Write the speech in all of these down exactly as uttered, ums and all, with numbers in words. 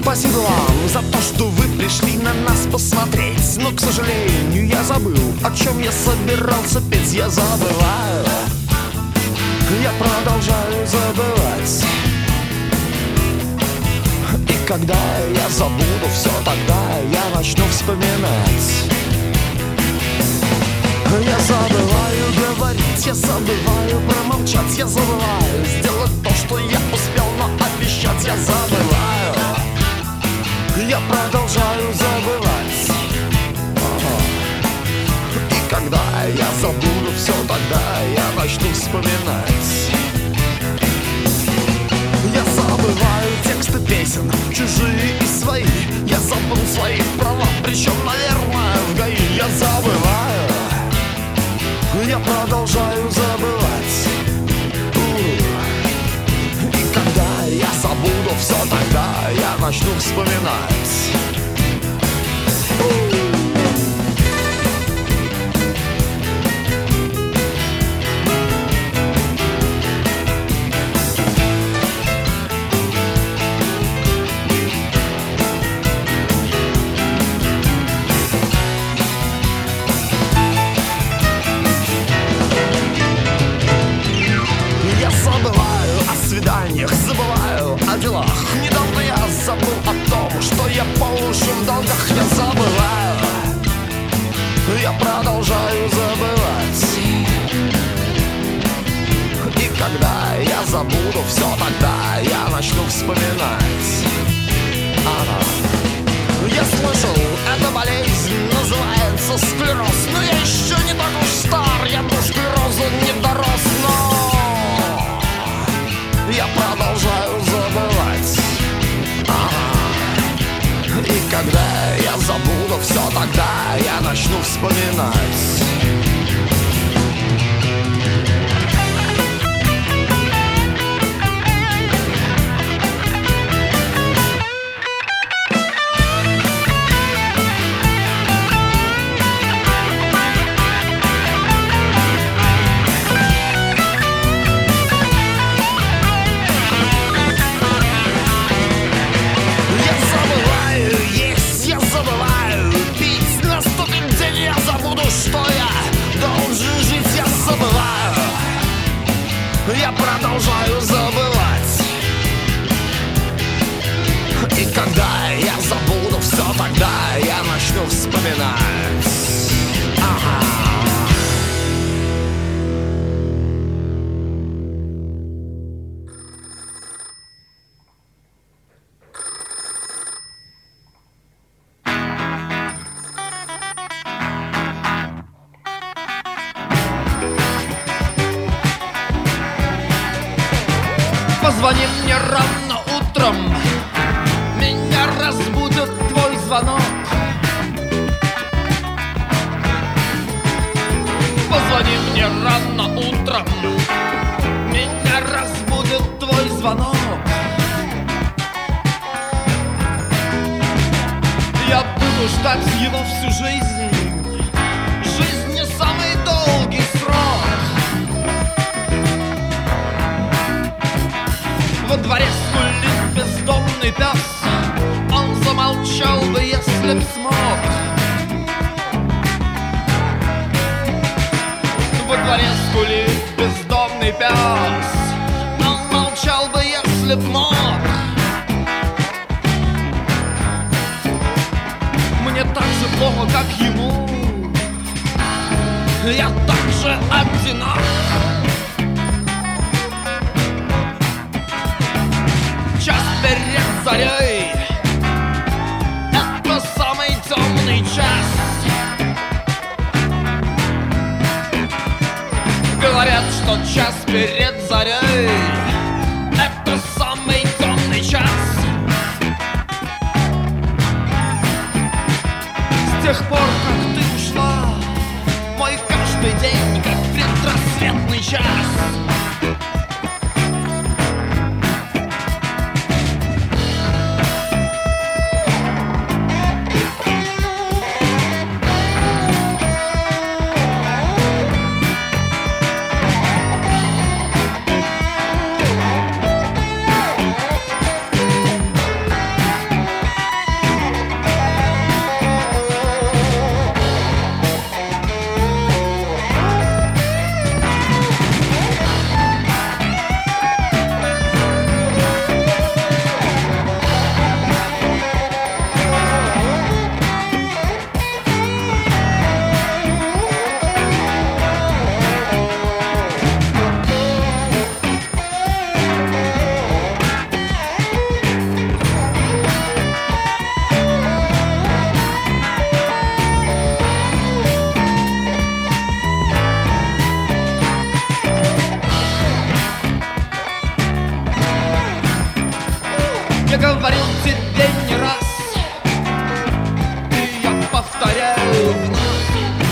Спасибо вам за то, что вы пришли на нас посмотреть. Но, к сожалению, я забыл, о чем я собирался петь. Я забываю, я продолжаю забывать. И когда я забуду все, тогда я начну вспоминать. Я забываю говорить, я забываю промолчать. Я забываю сделать то, что я успел наобещать. Я забываю, я продолжаю забывать. Ага. И когда я забуду все, тогда я начну вспоминать. Я забываю тексты песен, чужие и свои. Я забыл свои права, причем, наверное, в ГАИ. Я забываю, я продолжаю забывать. И когда я забуду все, тогда я начну вспоминать. Забываю о делах. Недавно я забыл о том, что я по уши в долгах. Я забываю, я продолжаю забывать. И когда я забуду все, тогда я начну вспоминать. Ага. Я слышал, эта болезнь называется склероз. Но я еще не так уж стар, я до склероза не дорос. Но я продолжаю забывать. Ага. И когда я забуду все, тогда я начну вспоминать. Что я должен жить, я забываю. Я продолжаю забывать. И когда я забуду все, тогда я начну вспоминать. Ага. Позвони мне рано утром, меня разбудит твой звонок. Позвони мне рано утром, меня разбудит твой звонок. Я буду ждать его всю жизнь. Жизнь не самый долгий срок. Во дворе скулит бездомный пес. Он замолчал бы, если б смог. Во дворе скулит бездомный пес. Он молчал бы, если б мог. Мне так же плохо, как ему. Я так же одинок. Час перед зарей — это самый темный час. Говорят, что час перед зарей — это самый темный час. С тех пор, как ты ушла, мой каждый день как предрассветный час. Я говорил тебе не раз, и я повторяю вновь.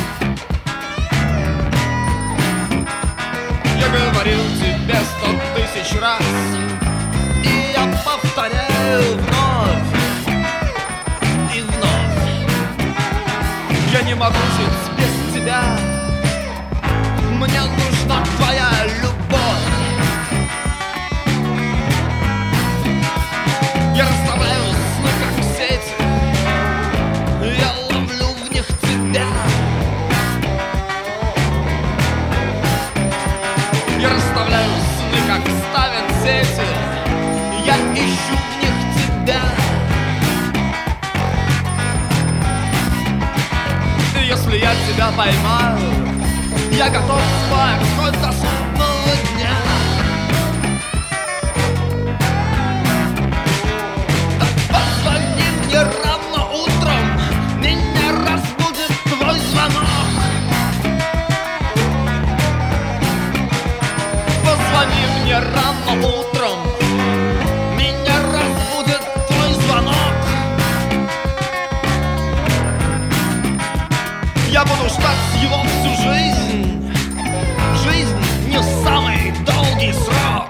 Я говорил тебе сто тысяч раз, и я повторяю вновь и вновь. Я не могу жить без тебя, мне нужна твоя любовь. Я расставляю сны, как сети, я ловлю в них тебя. Я расставляю сны, как ставят сети, я ищу в них тебя. И если я тебя поймаю, я готов спать хоть до судного дня. Позвони мне рано утром, меня разбудит твой звонок. Позвони мне рано утром, меня разбудит твой звонок. Я буду ждать его всю жизнь. Жизнь не самый долгий срок.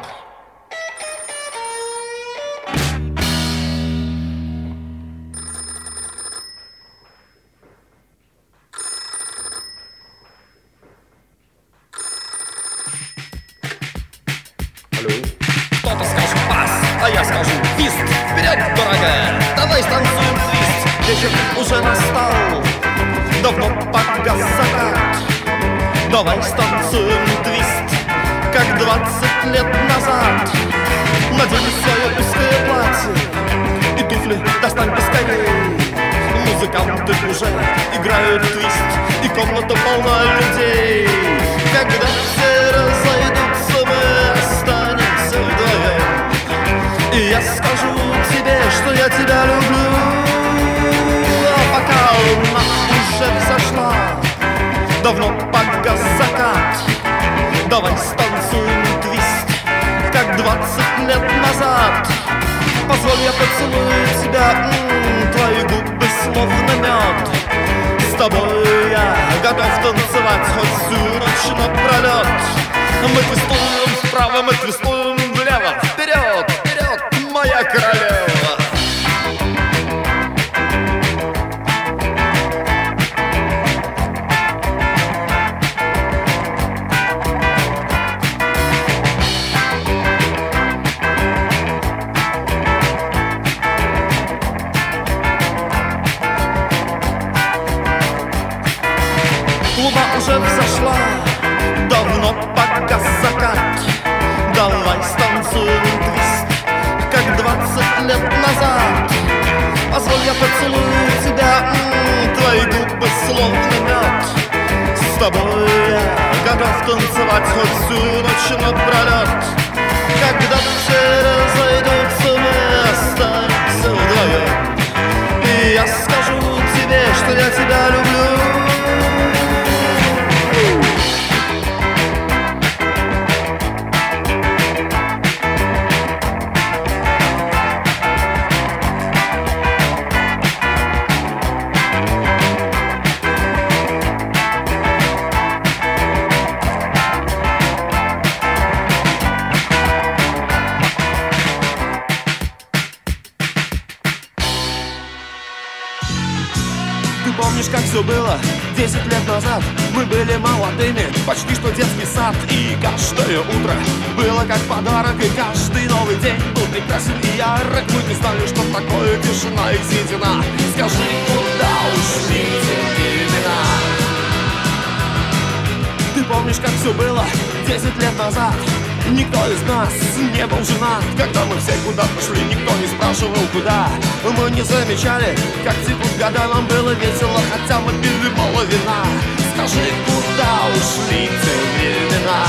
Алло. Кто-то скажет пас, а я скажу твист. Вперед, дорогая, давай станцуем твист. Вечер уже настал, давно погас закат. Давай станцуем твист, как двадцать лет назад. Надень свое узкое платье и туфли достань поскорей. Музыканты уже играют твист, и комната полна людей. Когда все разойдутся, мы останемся вдвоем, и я скажу тебе, что я тебя люблю. А пока луна уже взошла, давно погас закат. Давай станцуем твист, как двадцать лет назад. Позволь, я поцелую тебя, м-м, твои губы словно мед. С тобой я готов танцевать хоть всю ночь напролет. Мы твистуем вправо, мы твистуем влево. Вперед, вперед, моя королева. Луна уже взошла, давно погас закат. Давай станцуем твист, как двадцать лет назад. Позволь, я поцелую тебя, м-м, твои губы словно мед. С тобой я готов танцевать хоть всю ночь напролет. Когда все разойдутся, мы останемся вдвоем, и я скажу тебе, что я тебя люблю. Ты помнишь, как все было десять лет назад? Мы были молодыми, почти что детский сад. И каждое утро было как подарок, и каждый новый день был прекрасен и ярок. Мы не знали, что такое тишина и седина. Скажи, куда ушли те времена? Ты помнишь, как все было десять лет назад? Никто из нас не был женат. Когда мы все куда-то шли, никто не спрашивал, куда. Мы не замечали, как текут года. Нам было весело, хотя мы пили мало вина. Скажи, куда ушли те времена?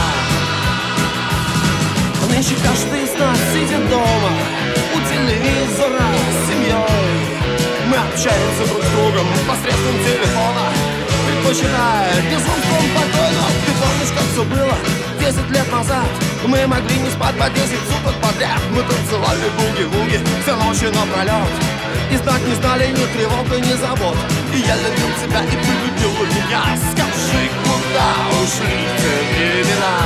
Нынче каждый из нас сидит дома у телевизора с семьей. Мы общаемся друг с другом посредством телефона, предпочитая беззвонком покойно. Ты помнишь, как все было десять лет назад? Мы могли не спать по десять суток подряд. Мы танцевали буги-вуги все ночи напролет. И знать не знали ни тревог и ни забот. И я любил тебя, и ты любила меня. Скажи, куда ушли те времена?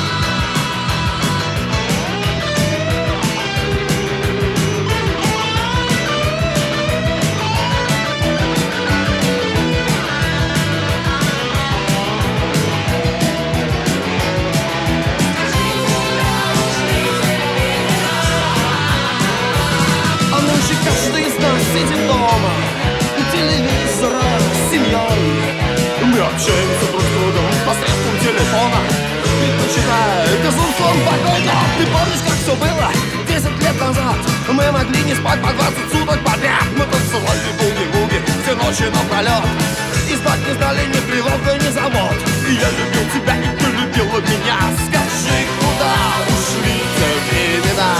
Каждый из нас сидит дома у телевизора с семьей. Мы общаемся друг с другом посредством телефона, предпочитая безусловно спокойно. Ты помнишь, как все было десять лет назад? Мы могли не спать по двадцать суток подряд. Мы танцевали буги-вуги все ночи напролет. И спать не знали ни тревога, ни забот. И я любил тебя, и ты любила меня. Скажи, куда ушли те времена?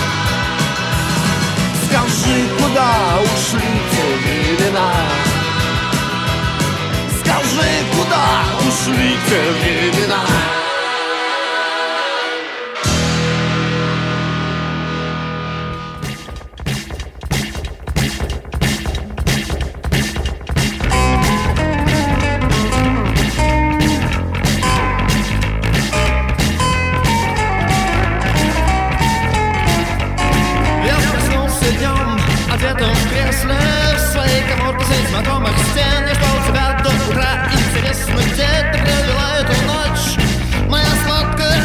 Скажи, куда ушли те времена? Скажи, куда ушли те времена? Одетым в кресле, в своей коморке среди знакомых стен. Я ждал тебя до утра. Интересно, где ты провела эту ночь, моя сладкая?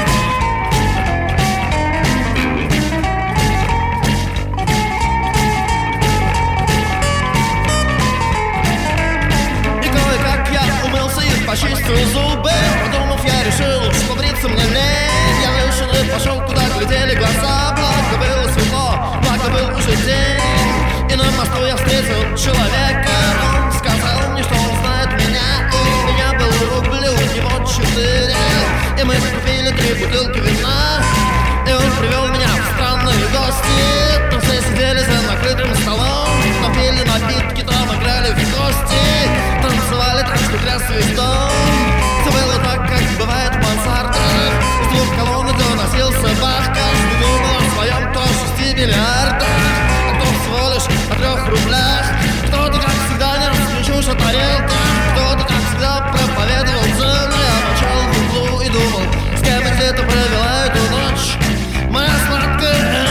И кое-как я умылся и почистил зубы. Подумав, я решил, что бриться мне лень. Я вышел и пошел, куда глядели глаза. Благо было светло, благо был уже день. И на мосту я встретил человека. Он сказал мне, что он знает меня. И у меня был рубль, у него четыре. И мы купили три бутылки вина. И он привел меня в странные гости. Там все сидели за накрытым столом. Там пили напитки, там играли в кости. Танцевали так, что тряс весь дом. Все было так, как бывает в мансардах. С двух колонн доносился бах. Каждый думал о своем, то шести миллиардах. Всего лишь о трех рублях. Кто-то, как всегда, не расключился тарелка. Кто-то, как всегда, проповедовал цены. Я молчал в углу и думал, с кем и где-то провела эту ночь, моя сладкая.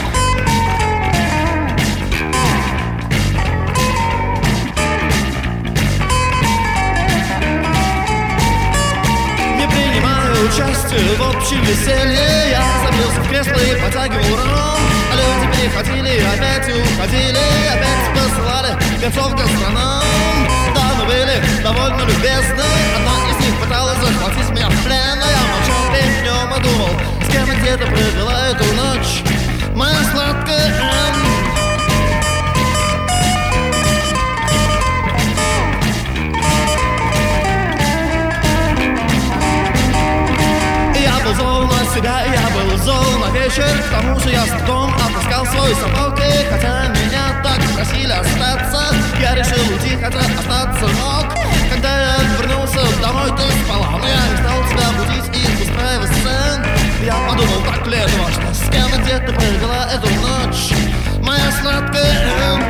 Не принимаю участие в общем веселье. Я забился в кресло и потягивал ром. А люди приходили, опять уходили, опять посылали гонцов гастроном. Да, мы были довольно любезны. Одна из них пыталась захватить меня в плен. А я молчал перед днем и думал, с кем и где-то провела эту ночь, моя сладкая. Я был зол на себя, я был зол на вечер. К тому же я с трудом отыскал свой сапог. И хотя меня так просили остаться, я решил уйти, хотя остаться мог. Когда я вернулся домой, ты спала. Но я не стал тебя будить и устраивать сцен. Я подумал, так ли это важно, с кем и где ты провела эту ночь, моя сладкая.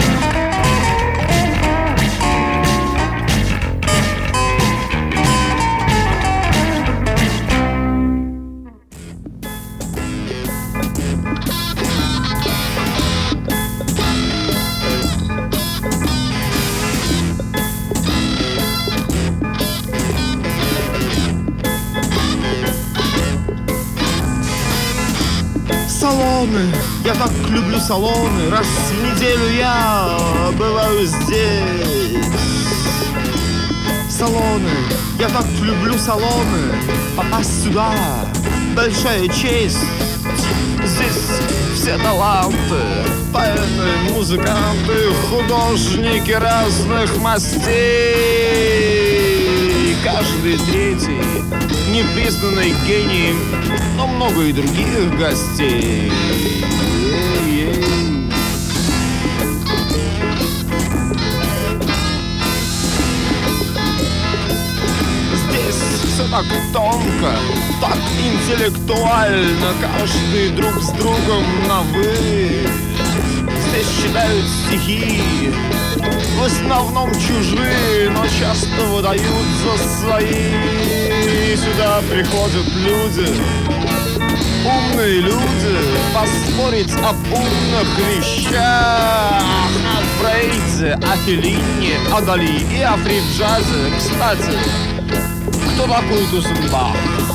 Салоны, я так люблю салоны. Раз в неделю я бываю здесь. Салоны, я так люблю салоны. Попасть сюда большая честь. Здесь все таланты, поэты, музыканты, художники разных мастей. Каждый третий непризнанный гений, но много и других гостей. Здесь все так тонко, так интеллектуально, каждый друг с другом на «вы». Здесь читают стихи, в основном чужие, но часто выдают за свои. Сюда приходят люди, умные люди, поспорить об умных вещах. О Фрейде, о Феллини, о Дали и о фри-джазе. Кстати, кто такой Дусенбах?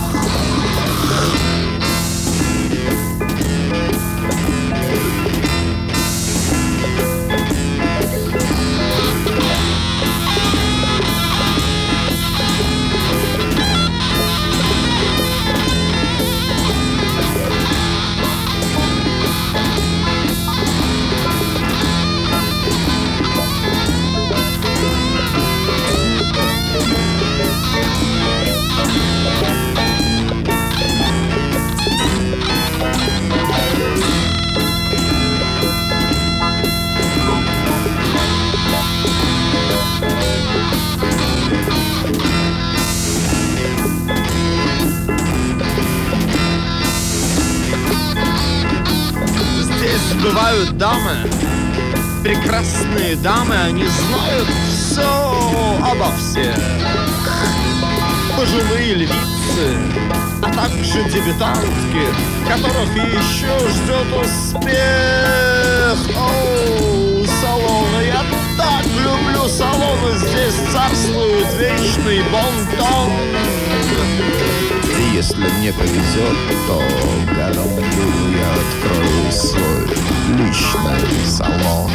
Бывают дамы, прекрасные дамы, они знают все обо всех. Пожилые львицы, а также дебютантки, которых еще ждет успех. Оу, салоны, я так люблю салоны, здесь царствует вечный бон-тон. И если мне повезет, то гарантирую, я открою свой личный салон.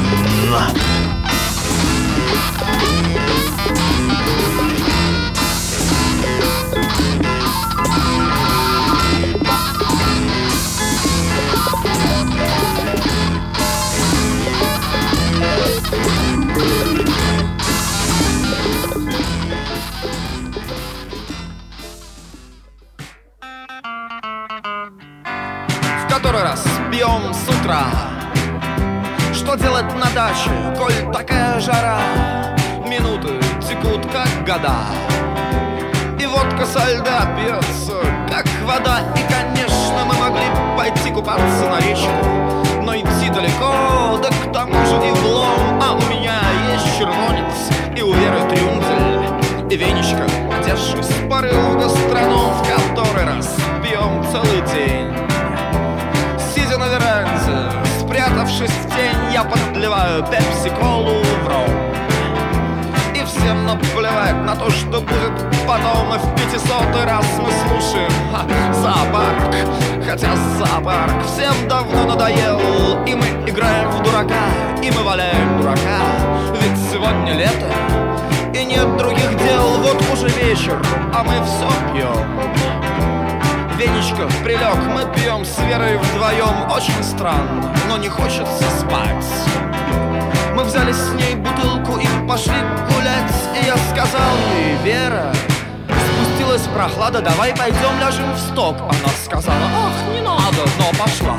В который раз пьем с утра? Что делать на даче, коль такая жара? Минуты текут, как года, и водка со льда пьется, как вода. И, конечно, мы могли пойти купаться на речку, но идти далеко, да к тому же и влом. А у меня есть червонец, и у Веры трюмдель, и веничка, где ж испарил гастроном. В который раз пьем целый день, сидя на веранде, спрятавшись в тень, я подливаю пепси-колу в ром. И всем наплевать на то, что будет потом. И в пятисотый раз мы слушаем ха, зоопарк. Хотя зоопарк всем давно надоел. И мы играем в дурака, и мы валяем дурака. Ведь сегодня лето, и нет других дел. Вот уже вечер, а мы все пьем. Веничка прилег, мы пьем с Верой вдвоем. Очень странно, но не хочется спать. Мы взяли с ней бутылку и пошли гулять. И я сказал ей: Вера, спустилась прохлада, давай пойдем ляжем в сток. Она сказала: ах, не надо, но пошла.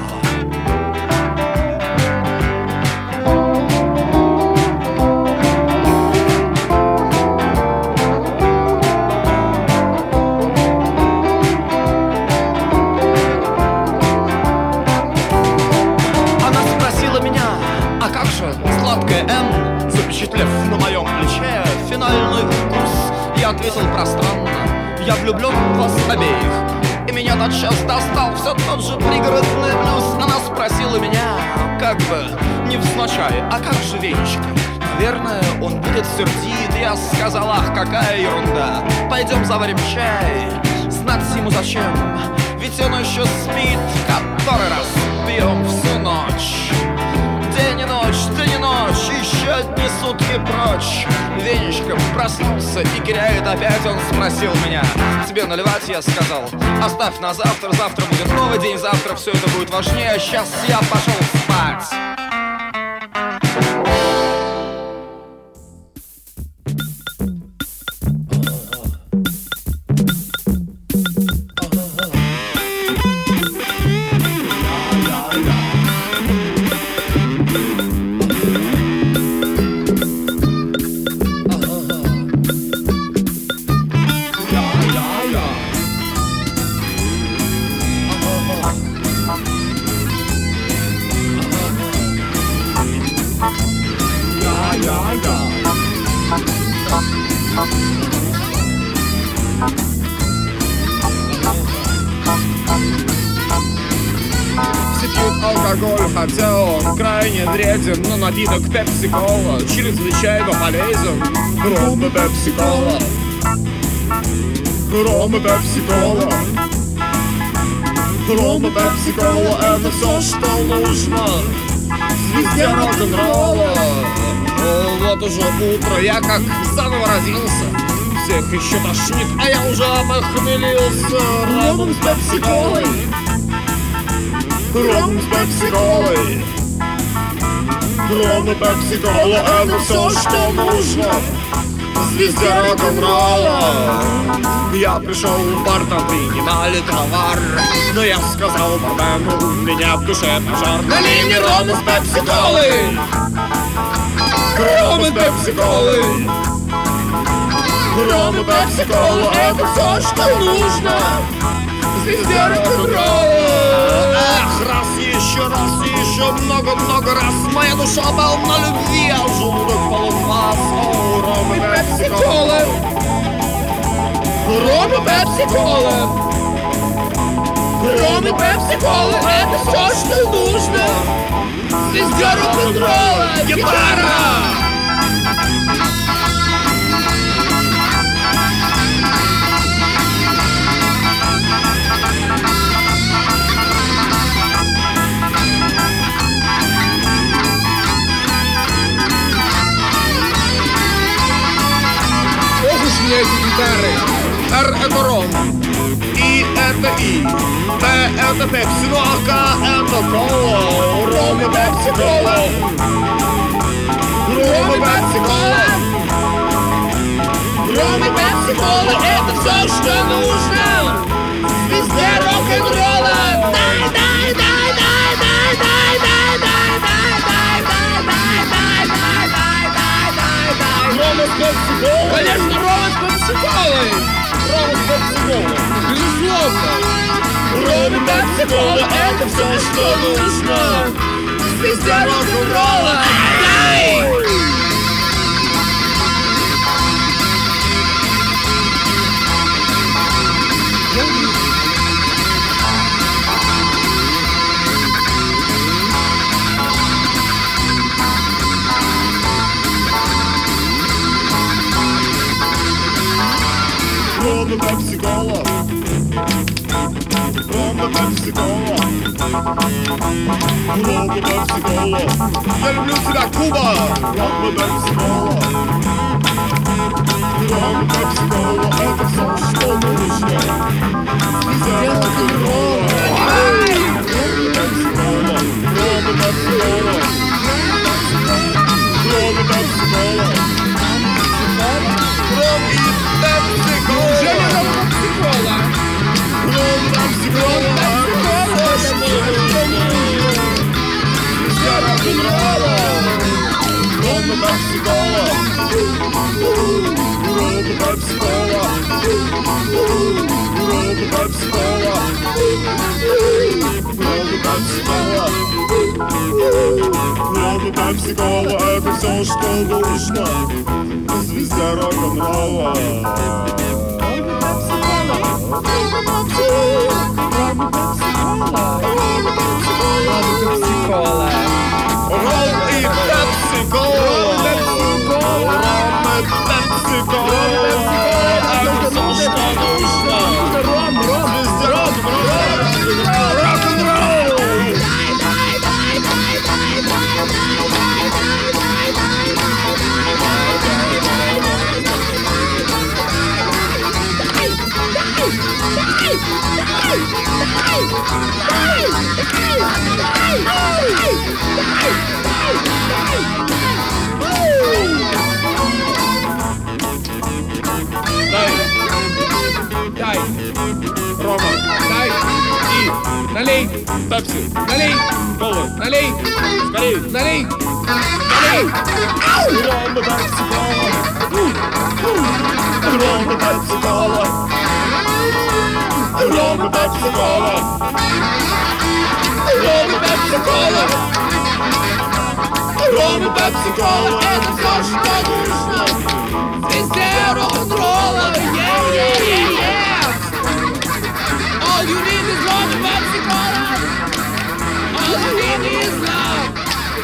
Запечатлев на моем плече финальный укус, я ответил пространно: я влюблен в вас обеих. И меня тотчас достал все тот же пригородный блюз. Она спросила меня, как бы невзначай: а как же Венечка? Наверное, он будет сердит. Я сказал: ах, какая ерунда, пойдем заварим чай. Знать ему зачем, ведь он еще спит. Который раз пьем всю ночь, день и ночь, день и ночь, еще одни сутки прочь. Венечка проснулся и киряет опять. Он спросил меня: тебе наливать? Я сказал: оставь на завтра, завтра будет новый день, завтра все это будет важнее. Сейчас я пошел спать. Ja, ja, ja. Все пьют алкоголь, хотя он крайне вреден, но напиток пепси-кола чрезвычайно полезен. Ром и пепси-кола, ром и пепси-кола, ром и пепси-кола — это все, что нужно звезде рок-н-ролла. Вот уже утро, я как заново родился. Всех еще тошнит, а я уже похмелился. Ромом с пепси-колой, ром с пепси-колой, ром и пепси-кола — это все, что нужно звезде рок-н-ролла. Я пришел в бар, там принимали товар, но я сказал бармену, у меня в душе пожар. Налей мне рому с пепси-колой, ром и пепси-колой, ром и пепси-кола — это все, что нужно звезде рок-н-ролла. Эх, раз еще, раз еще, много-много раз моя душа полна любви, а желудок полон вас. О, ром и пепси-кола, ром и пепси-кола, ром и пепси-кола — это все, что нужно звезде рок-н-ролла. Гитара! Эти гитары. Р — это ром, И — это И, П — это пепси, ну а К — это кола. Ром и пепси-кола, ром и пепси-кола, ром и пепси-кола — это все, что нужно звезде рок-н-ролла. Дай, дай, дай, дай, дай, дай, дай, дай, дай, дай, дай, дай, дай, дай, дай, дай. Рома с пепси-колой. Конечно, Рома с пепси-колой. Рома с пепси-колой. Безусловно. Рома и пепси-кола — это все, что нужно звезде рок-н-ролла. Дай! Ром и пепси-кола, ром и пепси-кола, ром и пепси-кола. Я люблю тебя, Куба. Ром и пепси-кола, ром и пепси-кола — это все, что нужно звезде рок-н-ролла. Ром и пепси-кола, ром и пепси-кола, ром и пепси-кола, ром и пепси-кола. Неужели ром и пепси-кола? Ром и пепси-кола — это все, что нужно звезде рок-н-ролла. Ром и пепси-кола, ром и пепси-кола, ром и пепси-кола, ром и пепси-кола, ром и пепси-кола — это все, что нужно звезде рок-н-ролла. Ром и пепси-кола, ром и пепси-кола — это все, что нужно звезде рок-н-ролла. Рок-н-ролл! Дай, дай, Рома, дай, и налей, пепси, налей, колы, налей, скорей, налей, налей. Ром и пепси-кола, ром и пепси-кола, ром и пепси-кола, ром и пепси-кола, кроме пепси-кола. Это все, что нужно. Везде рок-н-ролла. Yeah, yeah, yeah, yeah. All you need is love and Pepsi-Cola. All you need is love.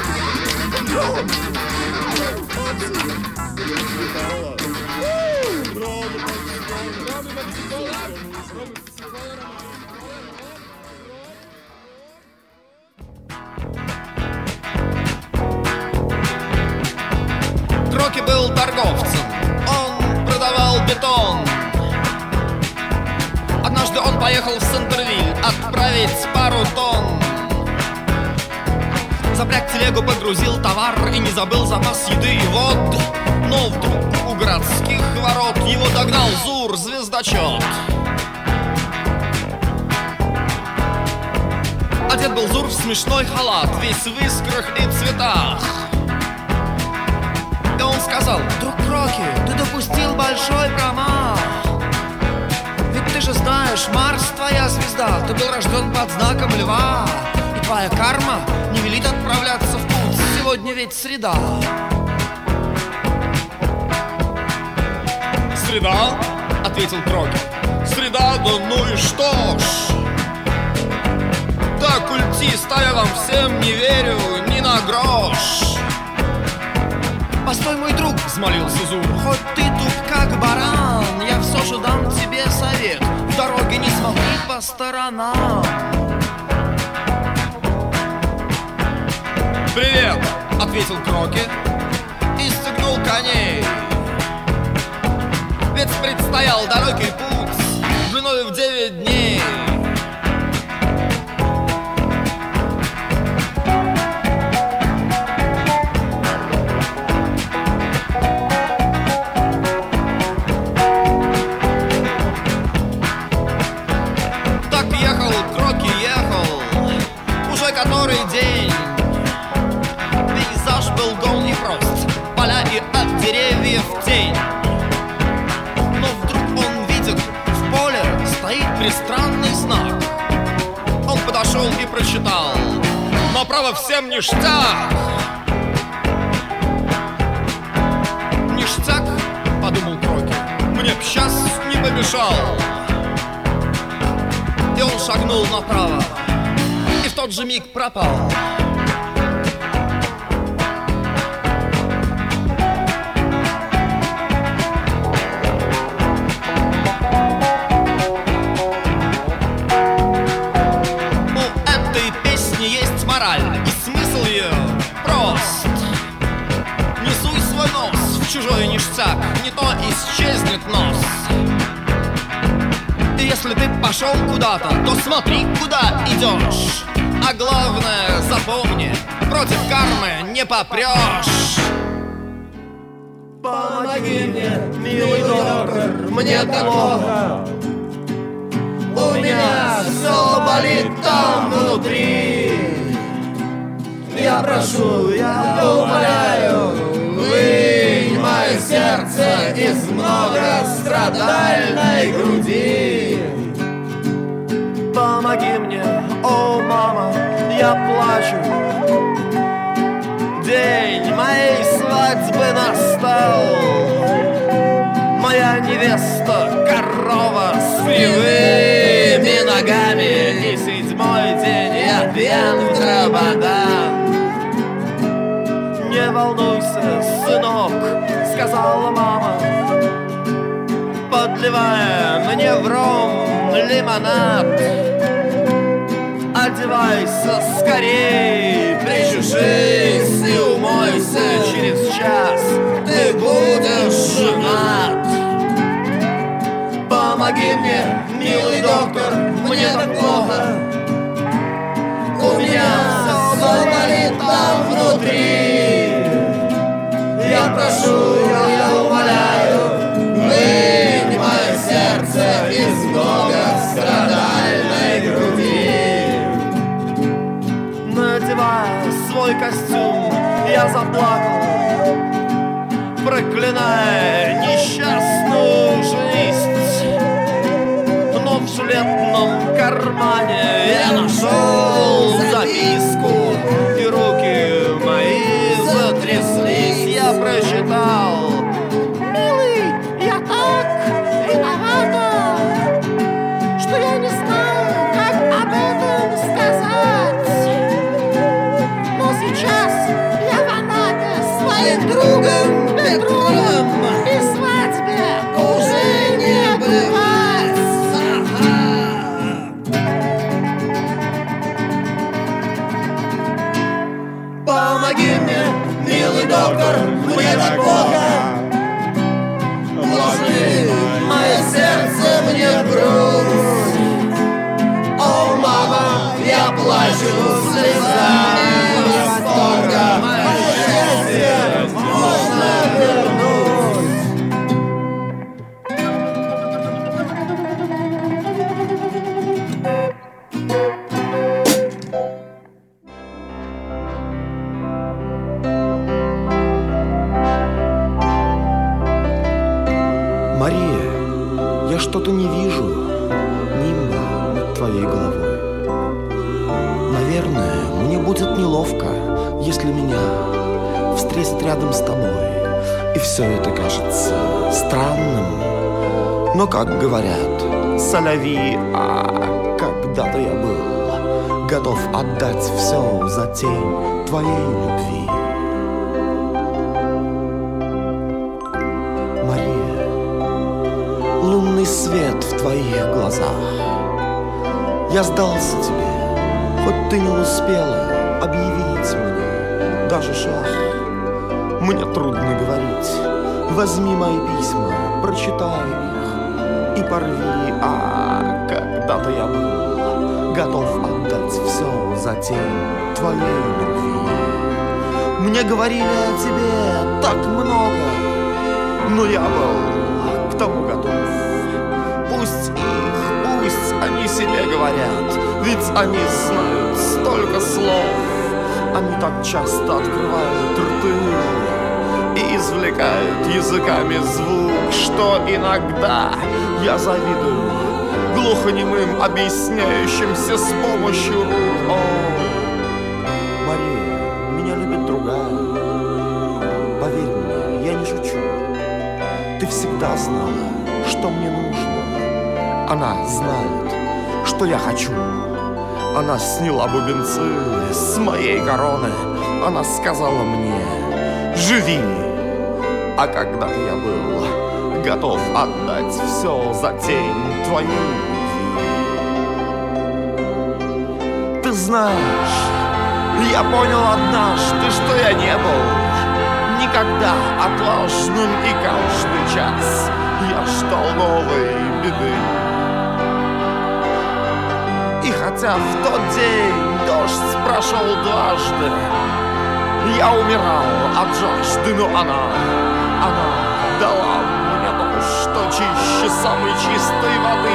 Кроки был торговцем, он продавал бетон. Однажды он поехал в Сентервиль отправить пару тонн. Запряг телегу, погрузил товар и не забыл запас еды и вод. Но вдруг у городских ворот его догнал Зур, звездочет. Одет был Зур в смешной халат, весь в искрах и цветах. И он сказал: друг Кроки, ты допустил большой промах. Ведь ты же знаешь, Марс твоя звезда, ты был рожден под знаком льва. И твоя карма не велит отправляться в путь, сегодня ведь среда. Среда? — ответил Кроки. Среда, да ну и что ж. Так, культист, а я вам всем не верю ни на грош. Постой, мой друг, — взмолился Зур, — хоть ты туп как баран, я все же дам тебе совет: в дороге не смотри по сторонам. «Привет!» — ответил Кроки и стегнул коней. Ведь предстоял далекий путь длиной в девять дней. Так ехал Кроки, ехал уже который день. Пейзаж был гол и прост, поля и от деревьев тень. Но вдруг он видит, в поле стоит пристранный знак. Он подошел и прочитал: направо всем ништяк. Ништяк, — подумал Кроки, — мне б сейчас не помешал. И он шагнул направо и в тот же миг пропал. И смысл ее прост: не суй свой нос в чужой ништяк, не то исчезнет нос. И если ты пошел куда-то, то смотри, куда идешь. А главное, запомни, против кармы не попрешь. Помоги мне, милый доктор, мне так плохо. У меня все болит там внутри. Я прошу, я умоляю, вынь мое сердце из многострадальной груди. Помоги мне, о мама, я плачу. День моей свадьбы настал. Моя невеста — корова с кривыми ногами. И седьмой день я пьян в драбадан. Не волнуйся, сынок, — сказала мама, подливая мне в ром лимонад. Одевайся скорей, причешись и умойся. Через час ты будешь женат. Помоги мне, милый доктор, мне так плохо. У меня все болит там внутри. Я прошу, я умоляю, вынь мое сердце из многострадальной груди. Надевая свой костюм, я заплакал, проклиная несчастную жизнь. Но в жилетном кармане я нашел записку, и руки мои Другом Петром И свадьбе уже не бывать. Помоги мне, милый доктор, мне так плохо. Вложи мое сердце мне в грудь. О, мама, я плачу слезами восторга. Мое счастье можно вернуть. Мария, я что-то не вижу нимба над твоей головой. Наверное, мне будет неловко, если меня встретят рядом с тобой, и все это кажется странным. Но, как говорят, соляви, а когда-то я был готов отдать все за тень твоей любви. Мария, лунный свет в твоих глазах. Я сдался тебе, хоть ты не успела объявить мне даже шаг. Мне трудно говорить. Возьми мои письма, прочитай их и порви. А когда-то я был готов отдать все за тень твоей любви. Мне говорили о тебе так много, но я был к тому готов. Пусть их, пусть они себе говорят, ведь они знают столько слов. Они так часто открывают рты и извлекают языками звук, что иногда я завидую глухонемым, объясняющимся с помощью рук. О, Мария, меня любит другая. Поверь мне, я не шучу. Ты всегда знала, что мне нужно. Она знает, что я хочу. Она сняла бубенцы с моей короны. Она сказала мне: живи. А когда-то я был готов отдать все за тень твоей любви. Ты знаешь, я понял однажды, что я не был никогда отважным, и каждый час я ждал новой беды. И хотя в тот день дождь прошел дважды, я умирал от жажды, но она, она дала мне то, что чище самой чистой воды.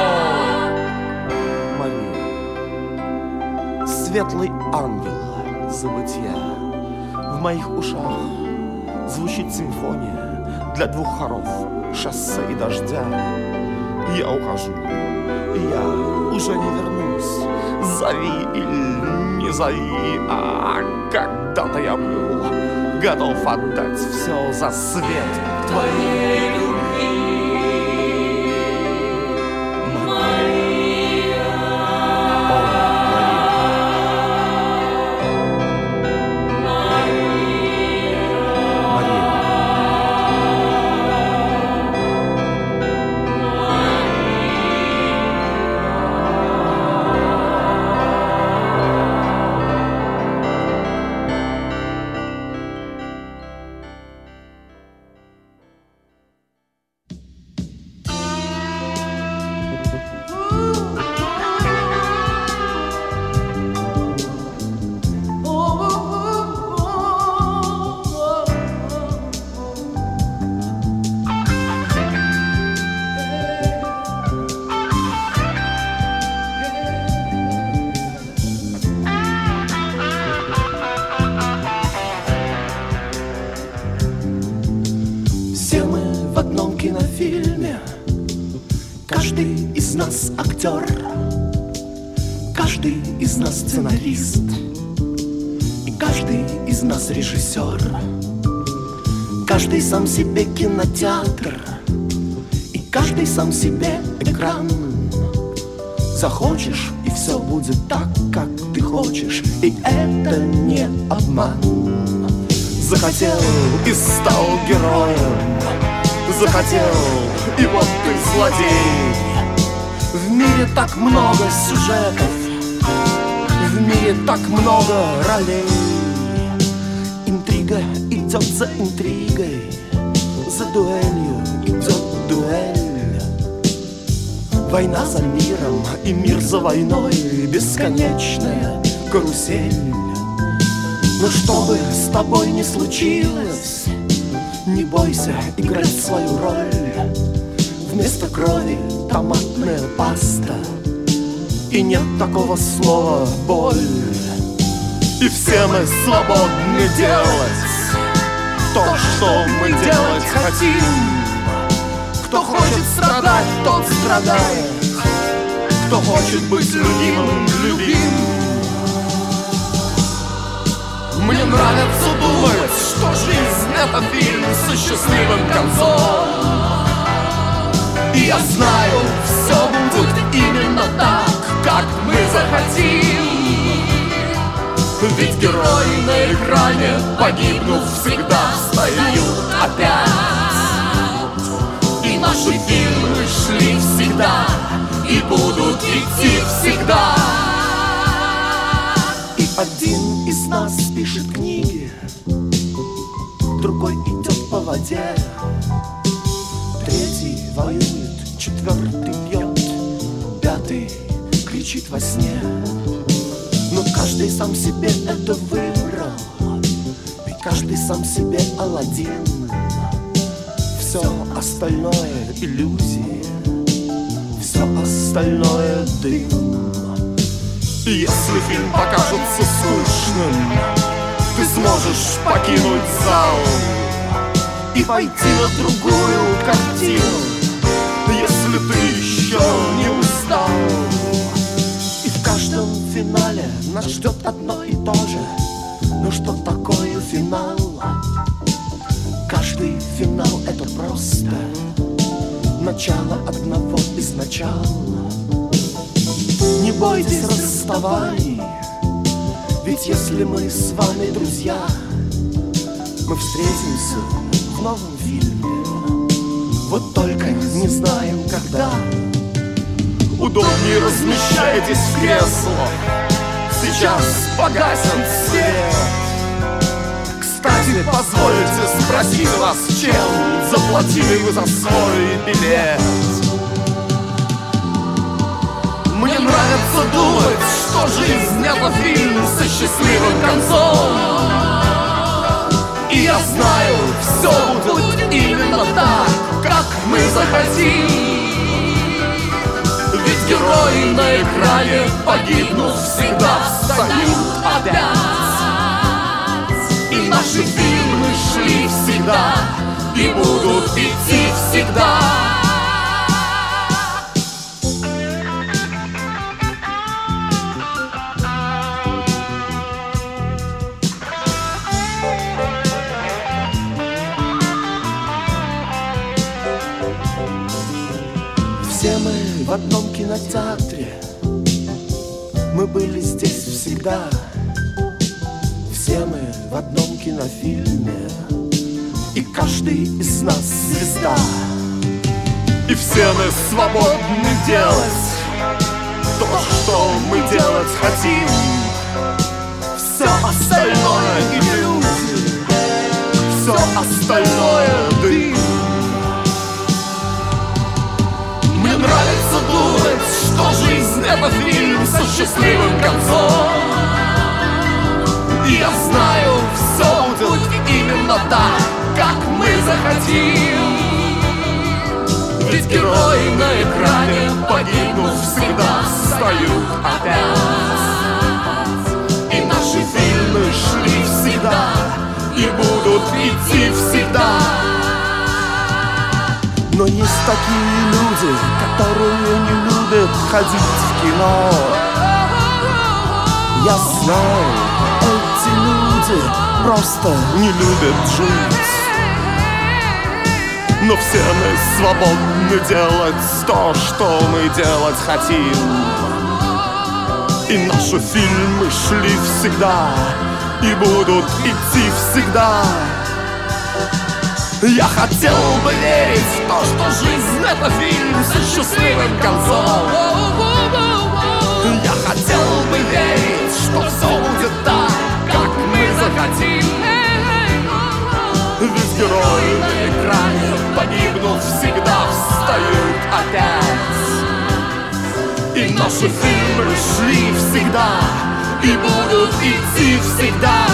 О, Мария, светлый ангел забытья, в моих ушах звучит симфония для двух хоров, шоссе и дождя. Я ухожу, и я уже не вернусь. Зови или не зови, а когда-то я был готов отдать все за свет твоей любви. Каждый из нас актер, каждый из нас сценарист, и каждый из нас режиссер. Каждый сам себе кинотеатр, и каждый сам себе экран. Захочешь, и все будет так, как ты хочешь, и это не обман. Захотел и стал героем, захотел, и вот ты злодей. В мире так много сюжетов, в мире так много ролей. Интрига идет за интригой, за дуэлью идет дуэль. Война за миром и мир за войной, бесконечная карусель. Но что бы с тобой ни случилось, не бойся играть свою роль. Вместо крови томатная паста, и нет такого слова боль. И все мы свободны делать то, что мы делать хотим. Кто хочет страдать, тот страдает, кто хочет быть любимым, любим. Мне нравится думать, что жизнь — это фильм со счастливым концом. И я знаю, все будет именно так, как мы захотим. Ведь герои на экране, погибнув, всегда встают опять. И наши фильмы шли всегда и будут идти всегда. И один из нас пишет книги, другой идет по воде, третий воюет, четвертый пьет, пятый кричит во сне. Но каждый сам себе это выбрал, ведь каждый сам себе Аладдин. Все остальное иллюзии, все остальное дым. И если фильм покажется скучным, ты сможешь покинуть зал и пойти на другую картину, если ты еще не устал. И в каждом финале нас ждет одно и то же. Но что такое финал? Каждый финал — это просто начало одного из начал. Не бойтесь расставаний, ведь если мы с вами друзья, мы встретимся в новом фильме. Вот только не знаем когда. Удобнее размещайтесь в креслах, сейчас погасен свет. Кстати, позвольте спросить вас, чем заплатили вы за свой билет? Мне нравится думать, что жизнь — это фильм со счастливым концом. И я знаю, все будет именно так, как мы захотим. Ведь герои на экране, погибнув, всегда встают опять. И наши фильмы шли всегда и будут идти всегда. Все мы в одном кинотеатре, мы были здесь всегда. Все мы в одном кинофильме, и каждый из нас звезда. И все мы свободны делать то, что мы делать хотим. Все остальное иллюзии, все остальное дым. Мне нравится думать, что жизнь — это фильм со счастливым концом. И я знаю, все будет именно так, как мы захотим. Ведь герои на экране, погибнув, всегда встают опять. И наши фильмы шли всегда и будут идти всегда. Но есть такие люди, которые не любят ходить в кино. Я знаю, эти люди просто не любят жить. Но все мы свободны делать то, что мы делать хотим. И наши фильмы шли всегда и будут идти всегда. Я хотел бы верить в то, что жизнь — это фильм с счастливым концом. Я хотел бы верить, что все будет так, как мы захотим. Ведь герои на экране, погибнув, всегда встают опять. И наши фильмы шли всегда и будут идти всегда.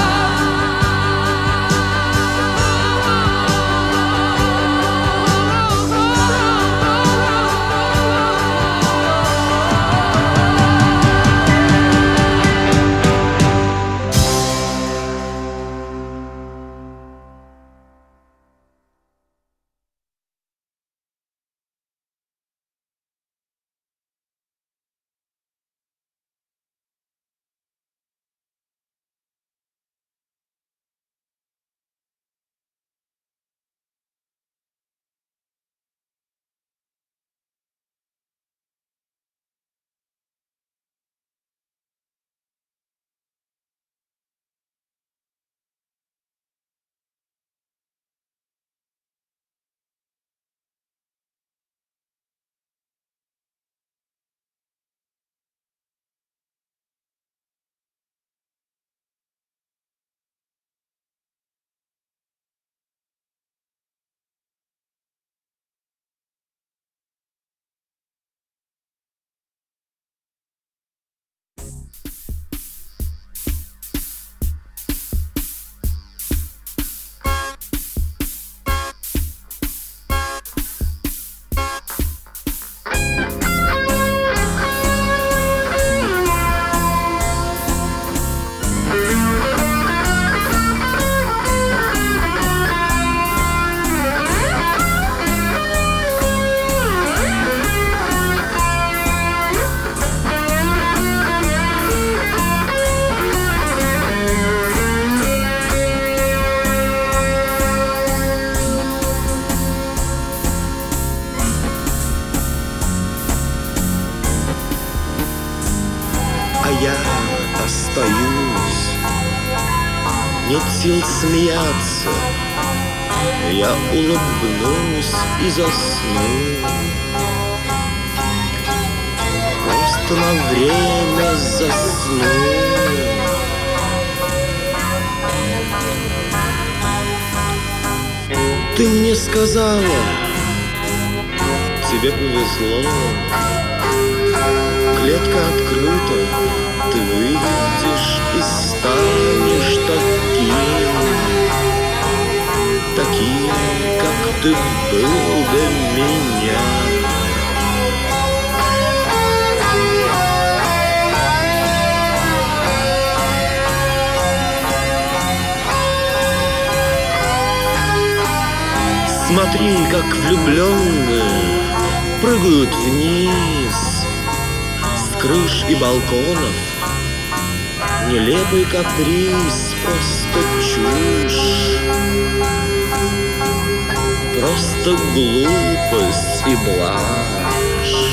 Я остаюсь, нет сил смеяться. Я улыбнусь и засну, просто на время засну. Ты мне сказала, тебе повезло, клетка открыта, ты выйдешь и станешь таким, таким, как ты был до меня. Смотри, как влюбленные прыгают вниз с крыш и балконов. Нелепый каприз, просто чушь, просто глупость и блажь.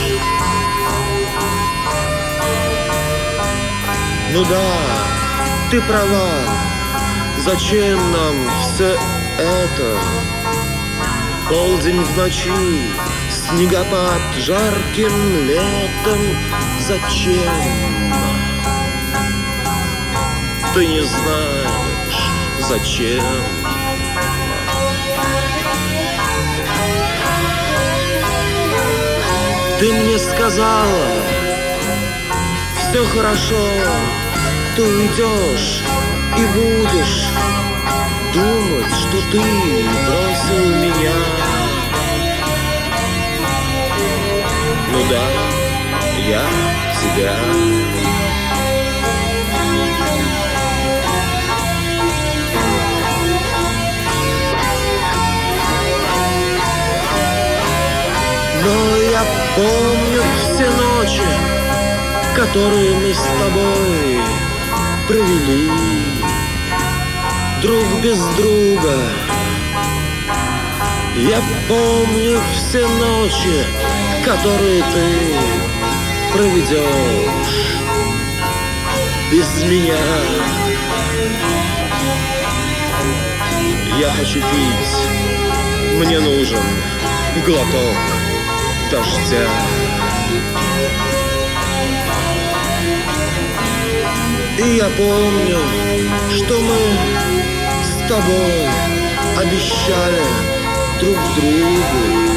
Ну да, ты права, зачем нам все это? Полдень в ночи, снегопад жарким летом. Зачем? Ты не знаешь, зачем. Ты мне сказала, все хорошо, ты уйдешь и будешь думать, что ты бросил меня. Ну да, я тебя. Но я помню все ночи, которые мы с тобой провели друг без друга. Я помню все ночи, которые ты проведешь без меня. Я хочу пить, мне нужен глоток дождя. И я помню, что мы с тобой обещали друг другу.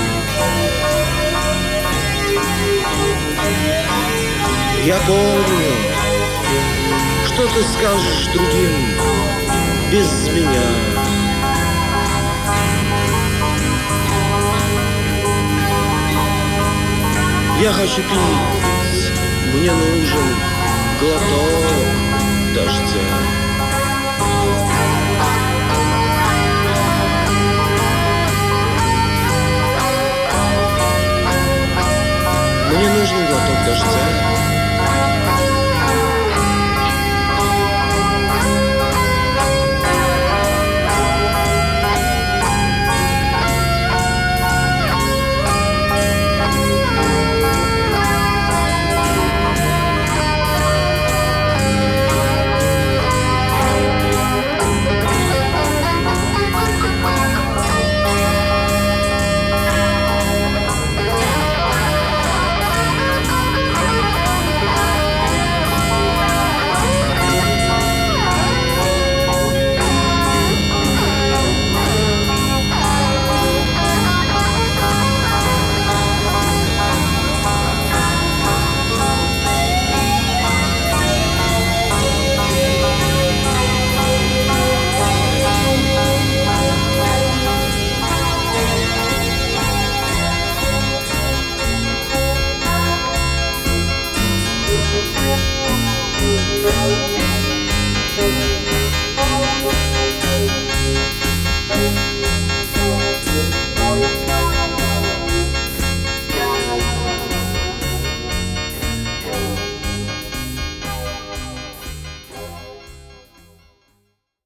Я помню, что ты скажешь другим без меня. Я хочу пить, мне нужен глоток дождя.